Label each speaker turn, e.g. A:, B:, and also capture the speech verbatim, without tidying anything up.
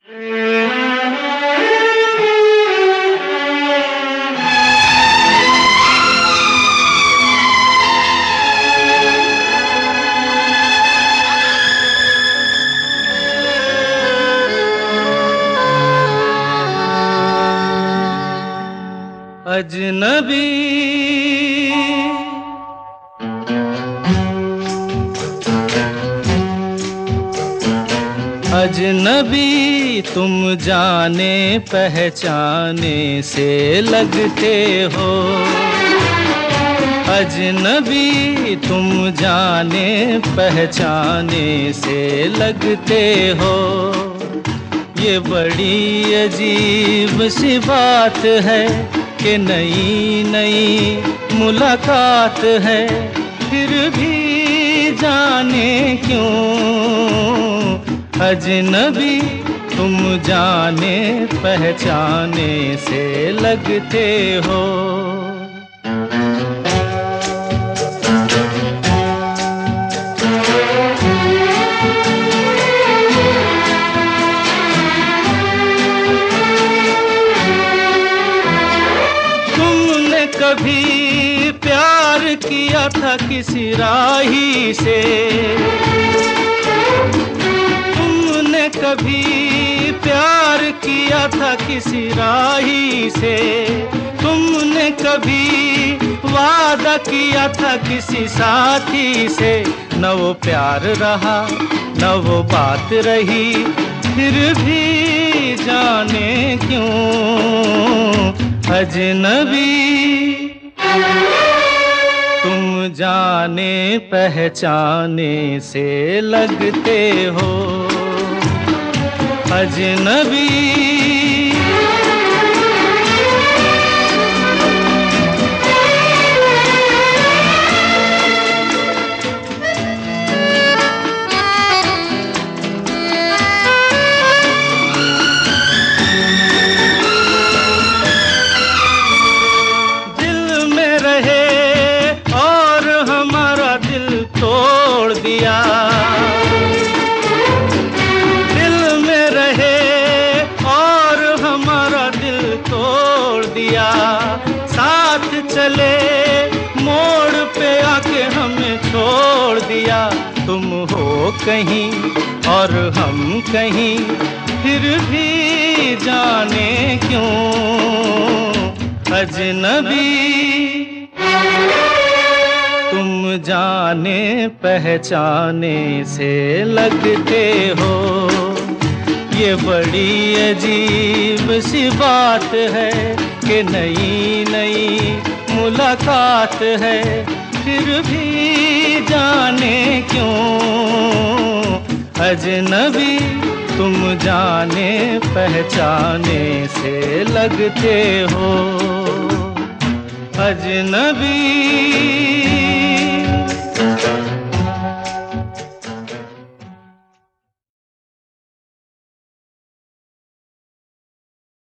A: अजनबी अजनबी तुम जाने पहचाने से लगते हो। अजनबी तुम जाने पहचाने से लगते हो। ये बड़ी अजीब सी बात है कि नई नई मुलाकात है, फिर भी जाने क्यों अजनबी तुम जाने पहचाने से लगते हो। कभी प्यार किया था किसी राही से, तुमने कभी प्यार किया था किसी राही से, तुमने कभी वादा किया था किसी साथी से। न वो प्यार रहा न वो बात रही, फिर भी जाने क्यों अजनबी तुम जाने पहचाने से लगते हो। अजनबी तोड़ दिया, दिल में रहे और हमारा दिल तोड़ दिया। साथ चले मोड़ पे आके हमें छोड़ दिया। तुम हो कहीं और हम कहीं, फिर भी जाने क्यों अजनबी तुम जाने पहचाने से लगते हो। ये बड़ी अजीब सी बात है कि नई नई मुलाकात है, फिर भी जाने क्यों अजनबी तुम जाने पहचाने से लगते हो। अजनबी